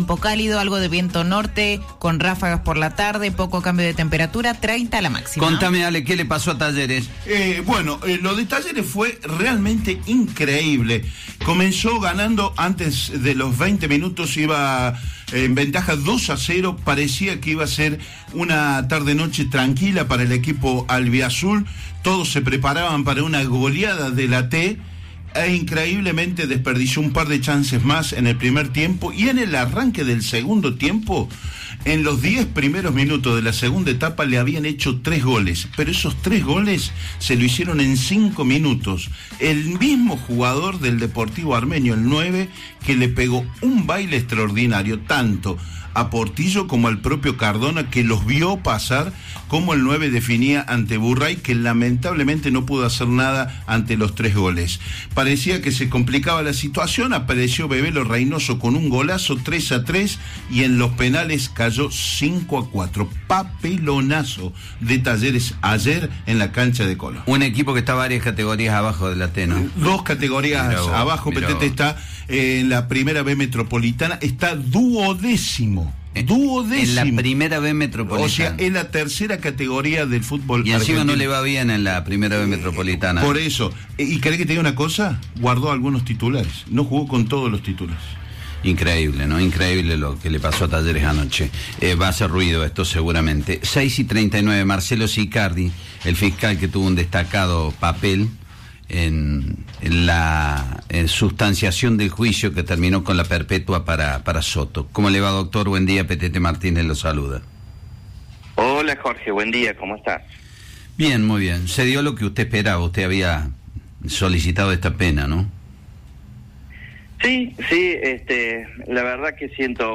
tiempo cálido, algo de viento norte, con ráfagas por la tarde, poco cambio de temperatura, 30 la máxima. Contame, Ale, ¿qué le pasó a Talleres? Lo de Talleres fue realmente increíble. Comenzó ganando antes de los 20 minutos, iba en ventaja 2-0, parecía que iba a ser una tarde-noche tranquila para el equipo albiazul, todos se preparaban para una goleada de la T, e increíblemente desperdició un par de chances más en el primer tiempo, y en el arranque del segundo tiempo, en los 10 primeros minutos de la segunda etapa le habían hecho 3 goles, pero esos 3 goles se lo hicieron en 5 minutos. El mismo jugador del Deportivo Armenio, el 9, que le pegó un baile extraordinario, tanto a Portillo como al propio Cardona, que los vio pasar, como el 9 definía ante Burray, que lamentablemente no pudo hacer nada ante los 3 goles. Parecía que se complicaba la situación, apareció Bebelo Reynoso con un golazo, 3-3, y en los penales cayó 5-4. Papelonazo de Talleres ayer en la cancha de Colón. Un equipo que está varias categorías abajo de la T, ¿no? 2 categorías abajo, Petete está en la primera B metropolitana, está duodécimo. En la primera B metropolitana. O sea, en la tercera categoría del fútbol y encima argentino. no le va bien en la primera B metropolitana. Por eso. ¿Y querés que te diga una cosa? Guardó algunos titulares. No jugó con todos los titulares. Increíble, ¿no? Increíble lo que le pasó a Talleres anoche. Va a hacer ruido esto seguramente. 6:39, Marcelo Sicardi, el fiscal que tuvo un destacado papel en la sustanciación del juicio que terminó con la perpetua para Soto. ¿Cómo le va, doctor? Buen día, Petete Martínez lo saluda. Hola, Jorge, buen día, ¿cómo estás? Bien, muy bien. Se dio lo que usted esperaba, usted había solicitado esta pena, ¿no? Sí, la verdad que siento